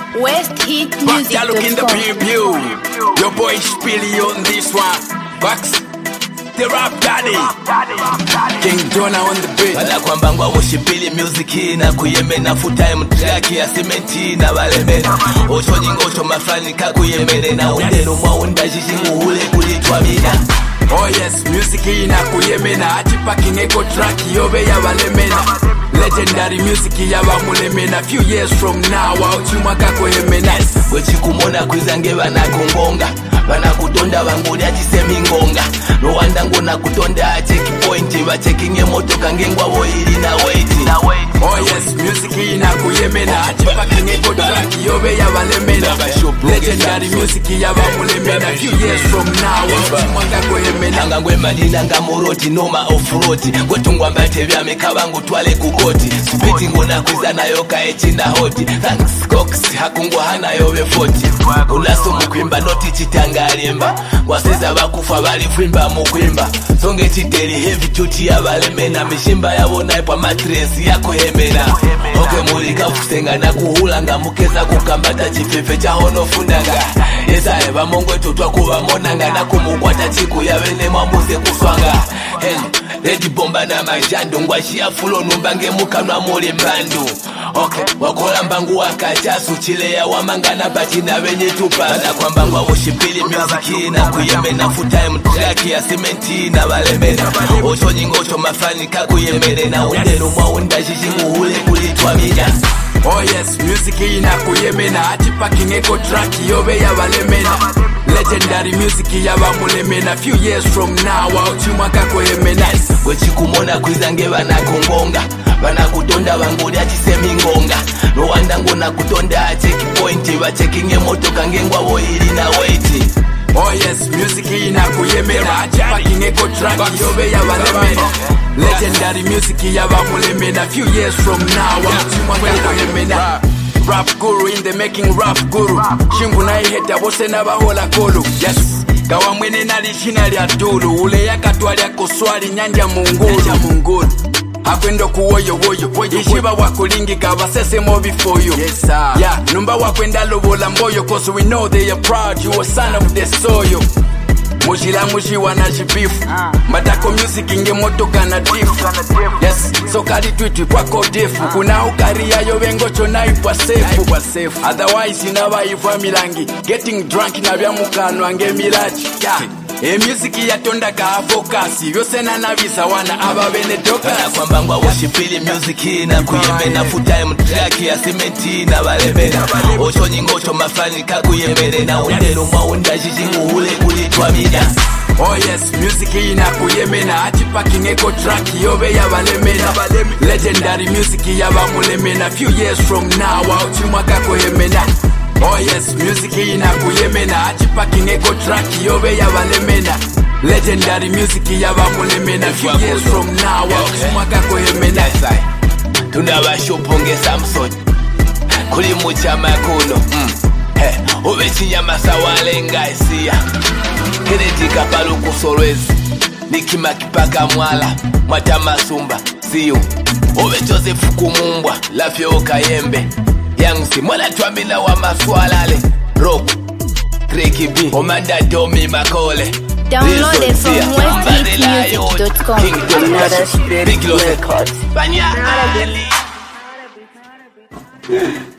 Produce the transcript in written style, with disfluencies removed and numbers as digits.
Back ya look in the preview. Your boy Spilly on this one. Bax, the rap daddy. King Jonah on the beat. Bala kwamba ngwa Shipili music na kuyemena full time track ya cementi na balemena. Ocho nyingocho mafani kakuyemene na undero mwaunda jishingu hule kulitwa mina. Oh yes, music ina kuyemena Achipaki neko track yobe ya balemena. Legendary music ya bamulemena. Few years from now Uchuma kako hemena. Wechikumona kwizange banakungonga banakutonda banguli atisemi ngonga. No wanda ngona kutonda checkpoint bachekinge moto kangengwa boyiri na wait. Oh yes, music ina kuyemena Achipaki neko track yobe ya balemena. Legendary music ya bamulemena. Few years from now Uchuma kako hemena. Nanga ngwe malina nga moroti noma off-road. Gwetungwa mbate vya mekabangu twale kukoti. Spiti ngona kwizana yoka echina hoti. Thanks Cox hakungwa hana yobe 40. Ulaso mukwimba noti chitanga alimba. Waseza bakufa bali fwimba mukwimba. Songe chiteli heavy duty ya balemena. Mishimba ya wonaipa matres yako hemena. Oke mulika fusenga na kuhulanga. Mukeza kukambata chifefe cha hono funanga. Yesa eba mongwe tutwa kuwa monanga. Na kumukwata chiku ya wene mamuze kuswanga. Lady bomba na majando. Ngwashia fulo numbange mukanwa muli mbandu. Okay, wakola mbangu wakachasu. Chile ya wamangana bati na wenye tupa. Bada kwa mbangu wa Shipili music na kuyemena. Full time track ya cementi na balemena. Ocho nyingocho mafani kakuyemene. Na undelu mwaunda jishingu hule kulitwa mina. Oh yes, music ina kuyemena Achipaki neko track yobe ya balemena. Legendary music ya bamulemena. Few years from now Uchuma kako hemena. Wechikumona kwizange banakungonga banakutonda banguli atisemi ngonga. No wanda ngona kutonda checkpoint bachekinge moto kangengwa boyiri na wait. Oh yes, music ina kuyemena Achipaki neko track yobe ya balemena. Legendary music ya bamulemena. Few years from now Uchuma kako hemena. Rap guru in the making, rap guru. Shingu na iheta bose na bahola kolu. Yes, kawa mwene nalishina lya dulu. Ule ya katwali yako swali nyanja mungulu. Hakwendo kuwoyo woyo. Ishiba wakulingi kabasese mo before you. Yes sir. Yeah, numba wakwenda lobola mboyo. Cause we know they are proud. You a son of the soil. Mujila mujiwa na jibifu. Matako music inge moto kana difu. Yes, so kari tweet kwa kodefu. Kuna ukaria yo wengocho na ipwa safe. Otherwise inaba iva milangi. Getting drunk na vya mukano ange milaji. Yeah, music ya tonda ka focus. Yose na navisa wana aba benedoka. Bada kwa mbangwa wa Shipili music na kuyemena. Full time track ya cementi na balemena. Ocho nyingocho mafani kakuyemene. Na undelu mwaunda jishingu hule kulitwa mina. Oh yes, music ina kuyemena Achipaki neko track yobe ya balemena. Legendary music ya bamulemena. Few years from now Uchuma kako hemena. Oh yes, music ina kuyemena Achipaki neko track yobe ya balemena. Legendary music ya bamulemena. Few years from now Uchuma kako hemena. Tunabashupunge Samson kuli muchama kuno. Ube chinyamasa walenga isia Keneti kapalu kusolwezi Nikima kipaka mwala Mwata masumba siyo Ube Joseph kumumbwa Lafyo kayembe Yangsi mwana tuamina wa maswalale Rock Kreki B Omanda Domi Makole Download it from westheatmusic.com. King Big Records Banya Ali